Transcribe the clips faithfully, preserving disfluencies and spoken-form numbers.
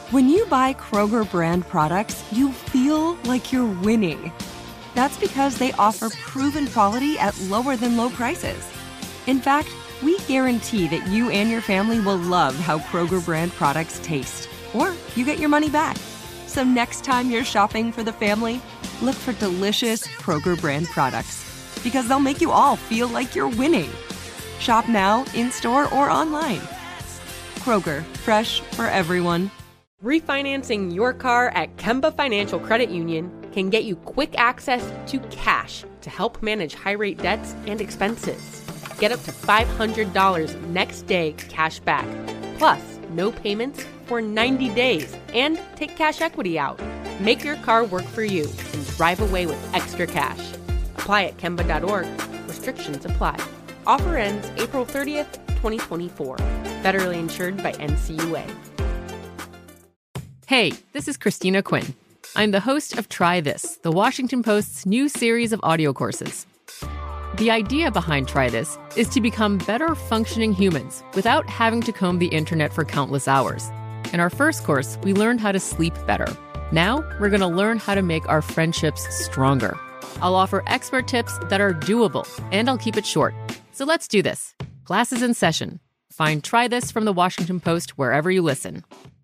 When you buy Kroger brand products, you feel like you're winning. That's because they offer proven quality at lower than low prices. In fact, we guarantee that you and your family will love how Kroger brand products taste, or you get your money back. So next time you're shopping for the family, look for delicious Kroger brand products, because they'll make you all feel like you're winning. Shop now, in-store, or online. Kroger, fresh for everyone. Refinancing your car at Kemba Financial Credit Union can get you quick access to cash to help manage high-rate debts and expenses. Get up to five hundred dollars next day cash back, plus no payments for ninety days, and take cash equity out. Make your car work for you and drive away with extra cash. Apply at Kemba dot org. Restrictions apply. Offer ends April thirtieth, twenty twenty-four. Federally insured by N C U A. Hey, this is Christina Quinn. I'm the host of Try This, the Washington Post's new series of audio courses. The idea behind Try This is to become better functioning humans without having to comb the internet for countless hours. In our first course, we learned how to sleep better. Now, we're going to learn how to make our friendships stronger. I'll offer expert tips that are doable, and I'll keep it short. So let's do this. Class is in session. Find Try This from the Washington Post wherever you listen.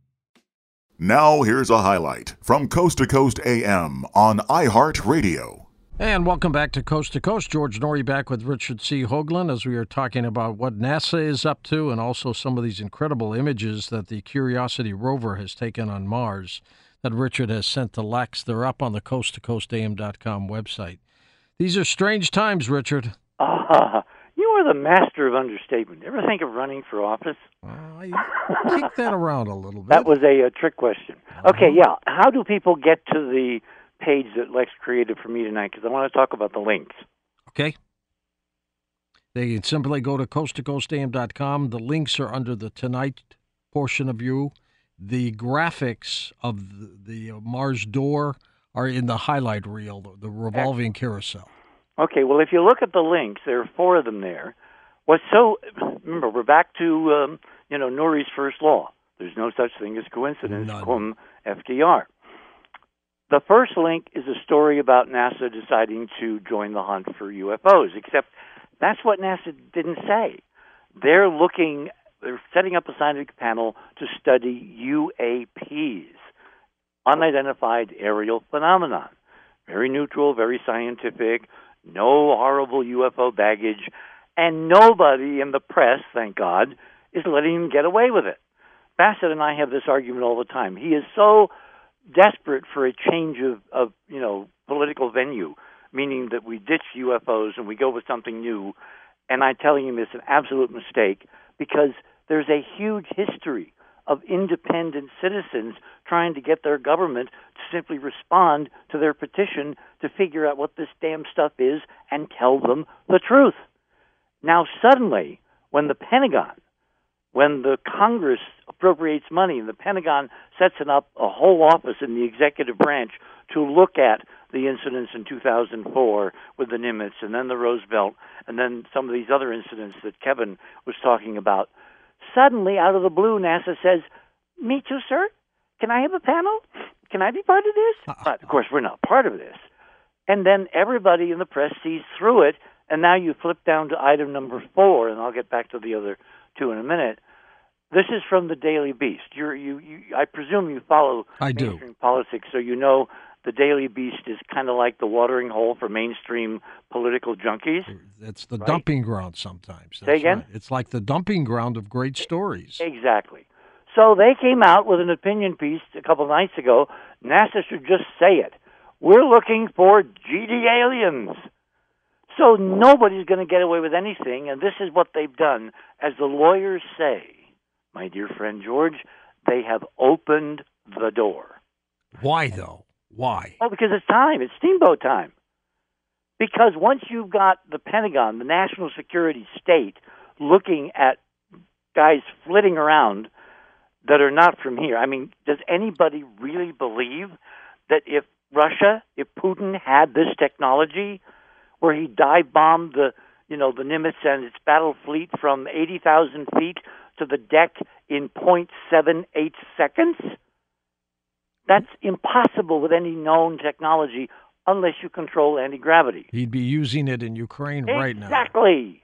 Now here's a highlight from Coast to Coast A M on iHeartRadio. And welcome back to Coast to Coast. George Norrie back with Richard C. Hoagland as we are talking about what NASA is up to and also some of these incredible images that the Curiosity rover has taken on Mars that Richard has sent to Lex. They're up on the coast to coast a m dot com website. These are strange times, Richard. Ah, uh, you are the master of understatement. Ever think of running for office? Uh, I kick that around a little bit. That was a, a trick question. Okay, yeah. How do people get to the page that Lex created for me tonight? Because I want to talk about the links. Okay. They can simply go to coast to coast a m dot com. The links are under the Tonight portion of you. The graphics of the, the Mars door are in the highlight reel, the, the revolving carousel. Okay, well, if you look at the links, there are four of them there. What's so, remember, we're back to, um, you know, Norrie's first law. There's no such thing as coincidence, None. cum F D R. The first link is a story about NASA deciding to join the hunt for U F Os, except that's what NASA didn't say. They're looking, they're setting up a scientific panel to study U A Ps, unidentified aerial phenomenon. Very neutral, very scientific, no horrible U F O baggage, and nobody in the press, thank God, is letting him get away with it. Bassett and I have this argument all the time. He is so desperate for a change of, of, you know, political venue, meaning that we ditch U F Os and we go with something new. And I tell him it's an absolute mistake because there's a huge history of independent citizens trying to get their government to simply respond to their petition to figure out what this damn stuff is and tell them the truth. Now, suddenly, when the Pentagon, when the Congress appropriates money and the Pentagon sets up a whole office in the executive branch to look at the incidents in two thousand four with the Nimitz and then the Roosevelt and then some of these other incidents that Kevin was talking about, suddenly, out of the blue, NASA says, me too, sir? Can I have a panel? Can I be part of this? But, of course, we're not part of this. And then everybody in the press sees through it, and now you flip down to item number four, and I'll get back to the other two in a minute. This is from the Daily Beast. You're, you, you, I presume you follow I mainstream do. politics, so you know the Daily Beast is kind of like the watering hole for mainstream political junkies. It's the right? dumping ground sometimes. That's Say again? Right. It's like the dumping ground of great stories. Exactly. So they came out with an opinion piece a couple of nights ago. NASA should just say it. We're looking for G D aliens. So nobody's going to get away with anything, and this is what they've done. As the lawyers say, my dear friend George, they have opened the door. Why, though? Why? Oh, because it's time. It's steamboat time. Because once you've got the Pentagon, the national security state, looking at guys flitting around that are not from here, I mean, does anybody really believe that if Russia, if Putin had this technology where he dive bombed the, you know, the Nimitz and its battle fleet from eighty thousand feet to the deck in point seven eight seconds? That's impossible with any known technology unless you control anti-gravity. He'd be using it in Ukraine exactly. right now. Exactly.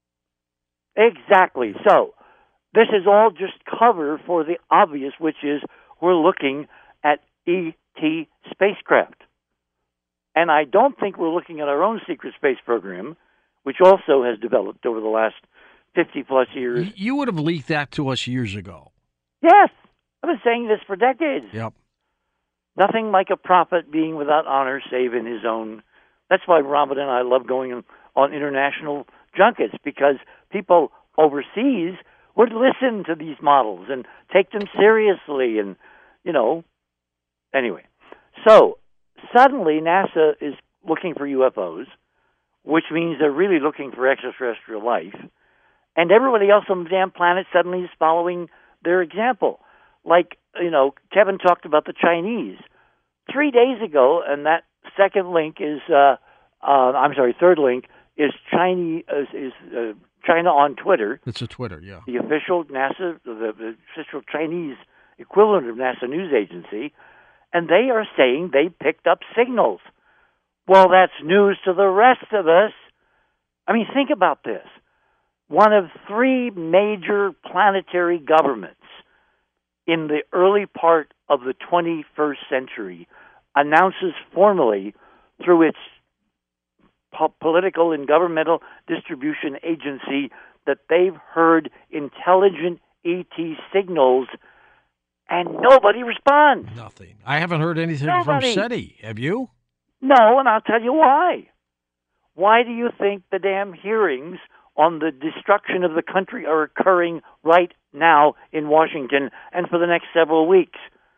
Exactly. So this is all just cover for the obvious, which is we're looking at E T spacecraft. And I don't think we're looking at our own secret space program, which also has developed over the last fifty-plus years. You would have leaked that to us years ago. Yes. I've been saying this for decades. Yep. Nothing like a prophet being without honor save in his own. That's why Robert and I love going on international junkets, because people overseas would listen to these models and take them seriously and, you know, anyway. So suddenly NASA is looking for U F Os, which means they're really looking for extraterrestrial life, and everybody else on the damn planet suddenly is following their example. Like, you know, Kevin talked about the Chinese. Three days ago, and that second link is, uh, uh, I'm sorry, third link is Chinese, is, is uh, China on Twitter. It's a Twitter, yeah. The official NASA, the, the official Chinese equivalent of NASA news agency, and they are saying they picked up signals. Well, that's news to the rest of us. I mean, think about this. One of three major planetary governments in the early part of the twenty-first century announces formally through its po- political and governmental distribution agency that they've heard intelligent E T signals, and nobody responds. Nothing. I haven't heard anything Nobody. from SETI. Have you? No, and I'll tell you why. Why do you think the damn hearings on the destruction of the country are occurring right now in Washington and for the next several weeks?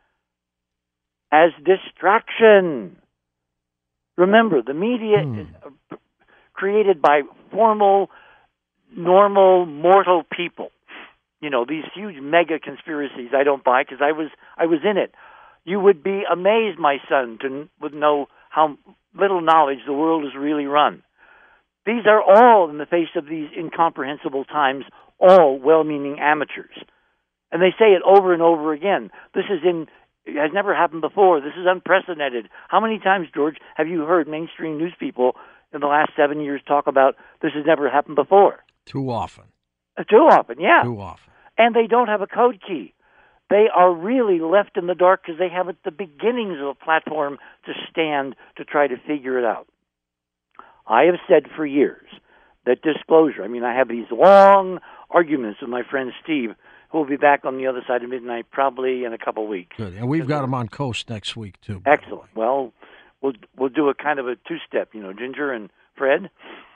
As distraction. Remember, the media hmm. is created by formal, normal, mortal people. You know, these huge mega conspiracies I don't buy because I was I was in it. You would be amazed, my son, to would know how little knowledge the world is really run. These are all, in the face of these incomprehensible times, all well-meaning amateurs. And they say it over and over again. This is in, it has never happened before. This is unprecedented. How many times, George, have you heard mainstream news people in the last seven years talk about this has never happened before? Too often. Uh, too often, yeah. Too often. And they don't have a code key. They are really left in the dark because they haven't the beginnings of a platform to stand to try to figure it out. I have said for years that disclosure, I mean, I have these long arguments with my friend Steve, who will be back on the other side of midnight probably in a couple weeks. Good. And we've got him on Coast next week, too. Excellent. Well, we'll we'll do a kind of a two-step, you know, Ginger and Fred.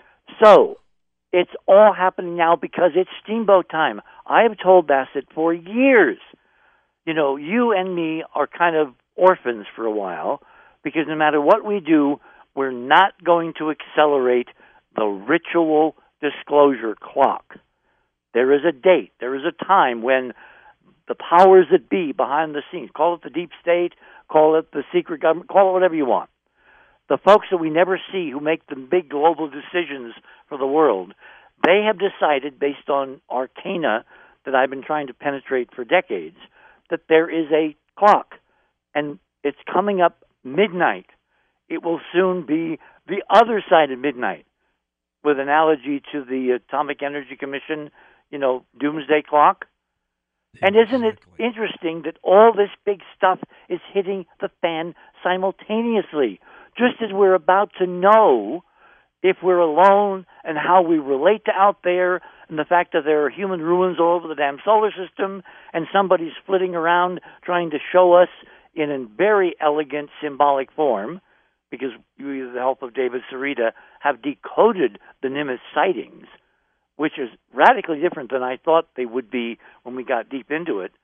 So it's all happening now because it's steamboat time. I have told Bassett for years, you know, you and me are kind of orphans for a while because no matter what we do, we're not going to accelerate the ritual disclosure clock. There is a date, there is a time when the powers that be behind the scenes, call it the deep state, call it the secret government, call it whatever you want, the folks that we never see who make the big global decisions for the world, they have decided, based on arcana that I've been trying to penetrate for decades, that there is a clock, and it's coming up midnight. It will soon be the other side of midnight, with analogy to the Atomic Energy Commission, you know, doomsday clock. And isn't it interesting that all this big stuff is hitting the fan simultaneously, just as we're about to know if we're alone and how we relate to out there, and the fact that there are human ruins all over the damn solar system, and somebody's flitting around trying to show us in a very elegant symbolic form, because we, with the help of David Sarita, have decoded the Nimitz sightings, which is radically different than I thought they would be when we got deep into it.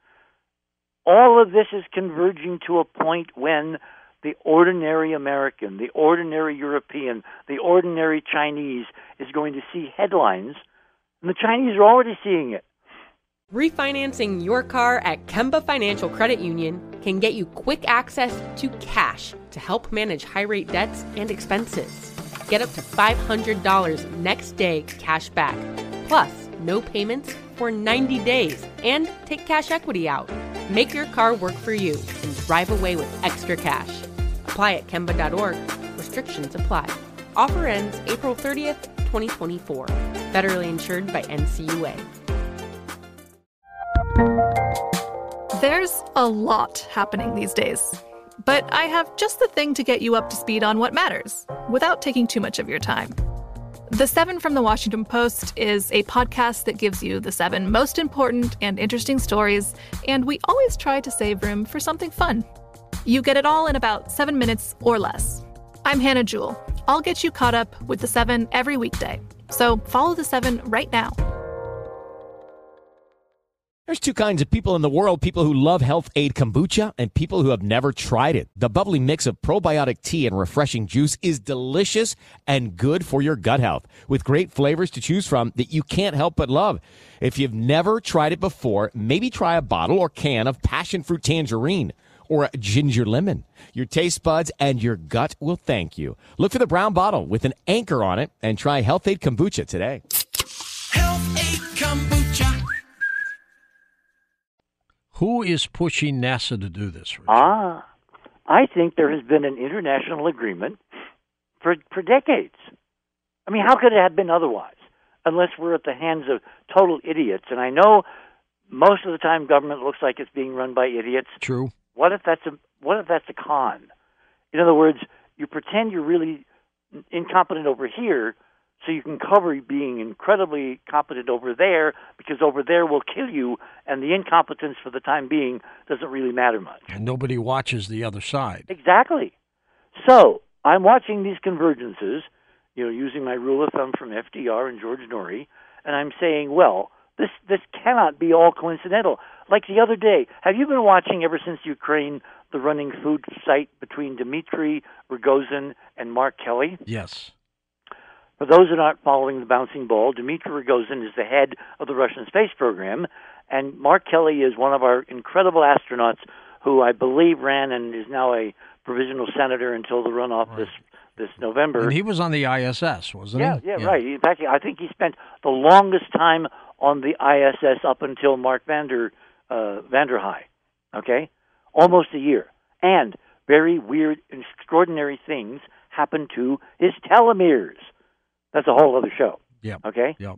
All of this is converging to a point when the ordinary American, the ordinary European, the ordinary Chinese is going to see headlines, and the Chinese are already seeing it. Refinancing your car at Kemba Financial Credit Union can get you quick access to cash to help manage high-rate debts and expenses. Get up to five hundred dollars next day cash back, plus no payments for ninety days, and take cash equity out. Make your car work for you and drive away with extra cash. Apply at Kemba dot org. Restrictions apply. Offer ends April thirtieth, twenty twenty-four. Federally insured by N C U A. There's a lot happening these days, but I have just the thing to get you up to speed on what matters without taking too much of your time. The Seven from the Washington Post is a podcast that gives you the seven most important and interesting stories, and we always try to save room for something fun. You get it all in about seven minutes or less. I'm Hannah Jewell. I'll get you caught up with the seven every weekday. So follow the seven right now. There's two kinds of people in the world, people who love Health Aid Kombucha and people who have never tried it. The bubbly mix of probiotic tea and refreshing juice is delicious and good for your gut health, with great flavors to choose from that you can't help but love. If you've never tried it before, maybe try a bottle or can of passion fruit tangerine or a ginger lemon. Your taste buds and your gut will thank you. Look for the brown bottle with an anchor on it and try Health Aid Kombucha today. Health Aid Kombucha. Who is pushing NASA to do this, Richard? Ah, I think there has been an international agreement for for decades. I mean, how could it have been otherwise? Unless we're at the hands of total idiots. And I know most of the time government looks like it's being run by idiots. True. What if that's a what if that's a con? In other words, you pretend you're really incompetent over here, so you can cover being incredibly competent over there, because over there will kill you, and the incompetence for the time being doesn't really matter much. And nobody watches the other side. Exactly. So I'm watching these convergences, you know, using my rule of thumb from F D R and George Norrie, and I'm saying, well, this this cannot be all coincidental. Like the other day, have you been watching ever since Ukraine the running food site between Dmitry Rogozin and Mark Kelly? Yes. For those who are not following the bouncing ball, Dmitry Rogozin is the head of the Russian space program, and Mark Kelly is one of our incredible astronauts who I believe ran and is now a provisional senator until the runoff right. this this November. And he was on the I S S, wasn't yeah, he? Yeah, yeah, right. In fact, I think he spent the longest time on the I S S up until Mark Vander uh, Vanderhei, okay? Almost a year. And very weird, extraordinary things happened to his telomeres. That's a whole other show. Yeah. Okay? Yep.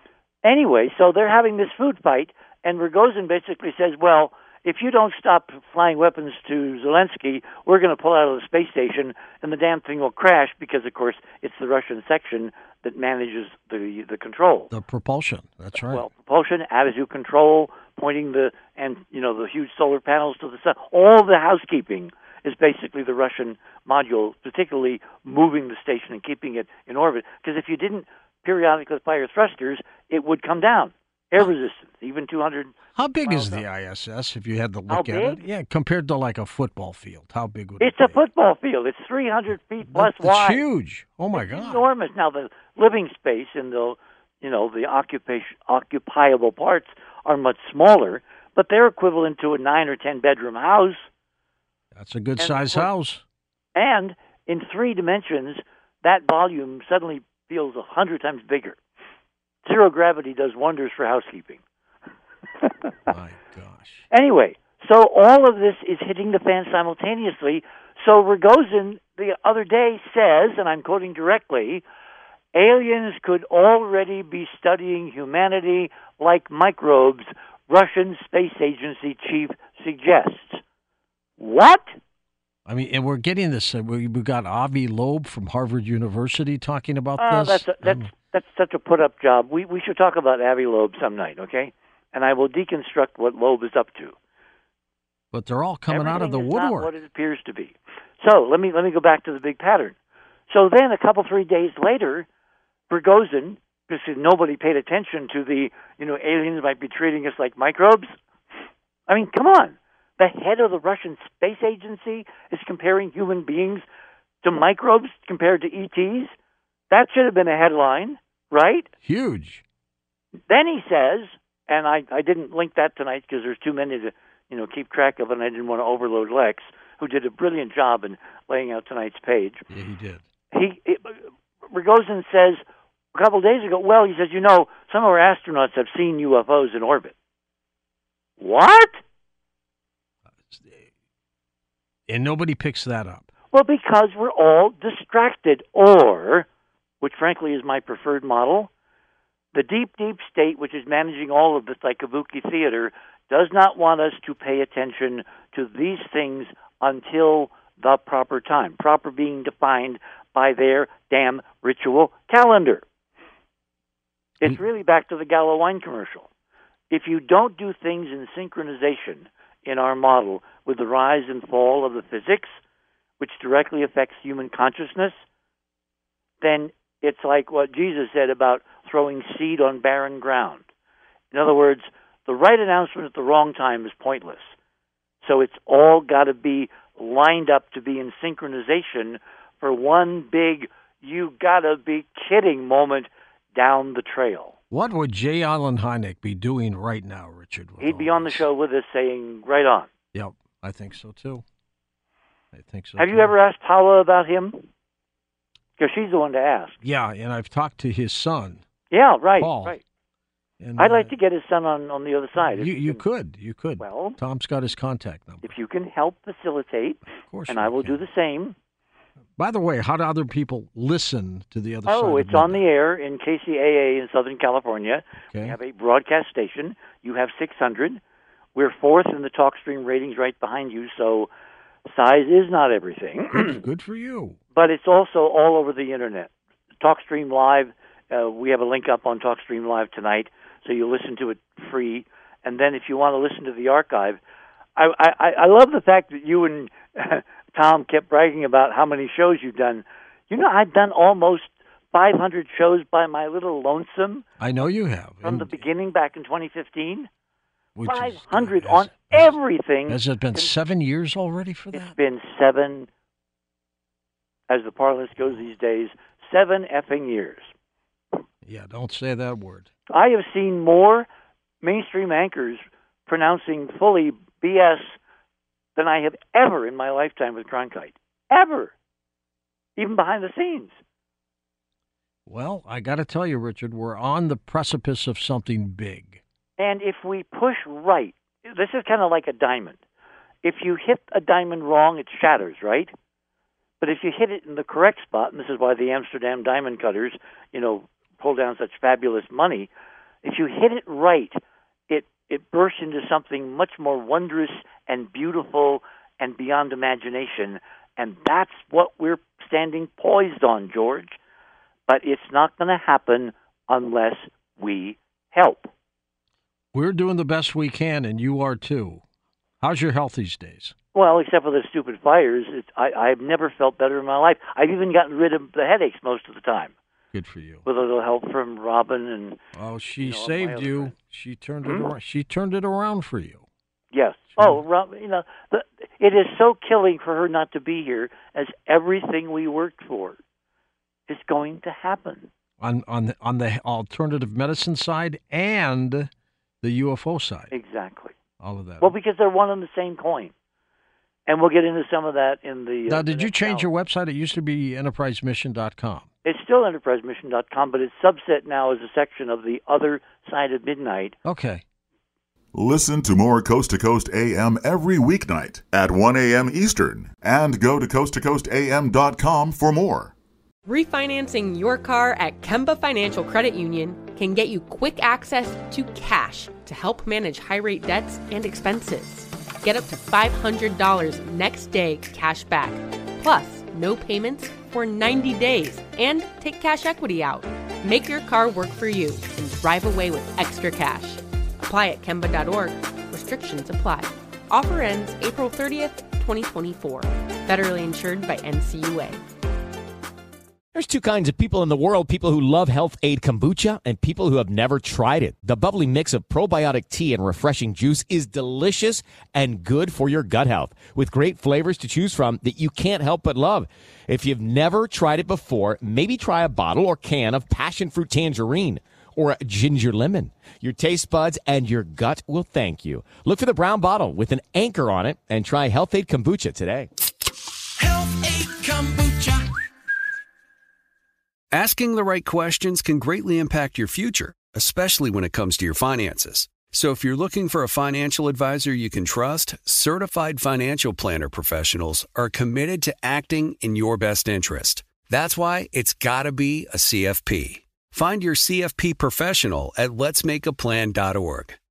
Anyway, so they're having this food fight, and Rogozin basically says, well, if you don't stop flying weapons to Zelensky, we're going to pull out of the space station, and the damn thing will crash because, of course, it's the Russian section that manages the the control. The propulsion. That's right. Well, propulsion, attitude control, pointing the, and, you know, the huge solar panels to the sun. All the housekeeping is basically the Russian module, particularly moving the station and keeping it in orbit. Because if you didn't periodically fire thrusters, it would come down. Air resistance, even two hundred. How big is the up. I S S, if you had to look How at big? it? Yeah, compared to like a football field. How big would it's it be? It's a football field. It's three hundred feet plus That's wide. huge. Oh, my it's God. enormous. Now, the living space and the, you know, the occupation, occupiable parts are much smaller, but they're equivalent to a nine or ten bedroom house. That's a good And size for- house. And in three dimensions, that volume suddenly feels a hundred times bigger. Zero gravity does wonders for housekeeping. My gosh. Anyway, so all of this is hitting the fan simultaneously. So Rogozin the other day says, and I'm quoting directly, aliens could already be studying humanity like microbes, Russian Space Agency chief suggests. What? I mean, and we're getting this. Uh, we we got Avi Loeb from Harvard University talking about Uh, this. that's a, that's Um, that's such a put up job. We we should talk about Avi Loeb some night, okay? And I will deconstruct what Loeb is up to. but they're all coming out of the Everything is not woodwork. what it appears to be. So let me let me go back to the big pattern. So then, a couple three days later, Rogozin, because nobody paid attention to the you know aliens might be treating us like microbes. I mean, come on. The head of the Russian Space Agency is comparing human beings to microbes compared to E Ts. That should have been a headline, right? Huge. Then he says, and I, I didn't link that tonight because there's too many to you know keep track of, and I didn't want to overload Lex, who did a brilliant job in laying out tonight's page. Yeah, he did. He it, Rogozin says a couple of days ago, well, he says, you know, some of our astronauts have seen U F Os in orbit. What? And nobody picks that up. Well, because we're all distracted. Or, which frankly is my preferred model, the deep, deep state, which is managing all of this like kabuki theater, does not want us to pay attention to these things until the proper time. Proper being defined by their damn ritual calendar. It's really back to the Gallo wine commercial. If you don't do things in synchronization in our model with the rise and fall of the physics, which directly affects human consciousness, then it's like what Jesus said about throwing seed on barren ground. In other words, the right announcement at the wrong time is pointless. So it's all got to be lined up to be in synchronization for one big, you gotta be kidding moment down the trail. What would J. Allen Hynek be doing right now, Richard? He'd be on the show with us saying, right on. Yep, I think so too. I think so. Have too. you ever asked Paula about him? Because she's the one to ask. Yeah, and I've talked to his son. Yeah, right, Paul. right. And, I'd uh, like to get his son on, on the other side. You, you, you can, could, you could. Well, Tom's got his contact number. If you can help facilitate, of course, and I will can. do the same. By the way, how do other people listen to the other side? Oh, it's on the air in K C A A in Southern California. Okay. We have a broadcast station. You have six hundred. We're fourth in the TalkStream ratings right behind you, so size is not everything. Good, good for you. But it's also all over the Internet. TalkStream Live, uh, we have a link up on TalkStream Live tonight, so you listen to it free. And then if you want to listen to the archive, I, I, I love the fact that you and Tom kept bragging about how many shows you've done. You know, I've done almost five hundred shows by my little lonesome. I know you have. From and the beginning back in twenty fifteen. which five is- hundred has- on has- everything. Has it been seven years already for It's that? been seven, as the parlance goes these days, seven effing years. Yeah, don't say that word. I have seen more mainstream anchors pronouncing fully B S than I have ever in my lifetime with Cronkite. Ever. Even behind the scenes. Well, I got to tell you, Richard, we're on the precipice of something big. And if we push right, this is kind of like a diamond. If you hit a diamond wrong, it shatters, right? But if you hit it in the correct spot, and this is why the Amsterdam diamond cutters, you know, pull down such fabulous money, if you hit it right, it, it bursts into something much more wondrous and beautiful and beyond imagination. And that's what we're standing poised on, George. But it's not going to happen unless we help. We're doing the best we can, and you are too. How's your health these days? Well, except for the stupid fires, it's, I, I've never felt better in my life. I've even gotten rid of the headaches most of the time. Good for you. With a little help from Robin and. Oh, she you know, my saved other you. friends. She turned Hmm? it around. She turned it around for you. Yes. Oh, Rob, you know, the, it is so killing for her not to be here, as everything we worked for is going to happen. On on the, on the alternative medicine side and the U F O side. Exactly. All of that. Well, because they're one and the same coin. And we'll get into some of that in the. Now, uh, did the you next change hour. your website? It used to be enterprise mission dot com. It's still enterprise mission dot com, but it's subset now as a section of the other side of midnight. Okay. Listen to more Coast to Coast A M every weeknight at one a.m. Eastern and go to coast to coast a m dot com for more. Refinancing your car at Kemba Financial Credit Union can get you quick access to cash to help manage high-rate debts and expenses. Get up to five hundred dollars next day cash back, plus no payments for ninety days, and take cash equity out. Make your car work for you and drive away with extra cash. Apply at kemba dot org. Restrictions apply. Offer ends April thirtieth, twenty twenty-four. Federally insured by N C U A. There's two kinds of people in the world, people who love Health Aid Kombucha and people who have never tried it. The bubbly mix of probiotic tea and refreshing juice is delicious and good for your gut health, with great flavors to choose from that you can't help but love. If you've never tried it before, maybe try a bottle or can of passion fruit tangerine or a ginger lemon. Your taste buds and your gut will thank you. Look for the brown bottle with an anchor on it and try Health Aid Kombucha today. Health Aid Kombucha. Asking the right questions can greatly impact your future, especially when it comes to your finances. So if you're looking for a financial advisor you can trust, certified financial planner professionals are committed to acting in your best interest. That's why it's got to be a C F P. Find your C F P professional at lets make a plan dot org.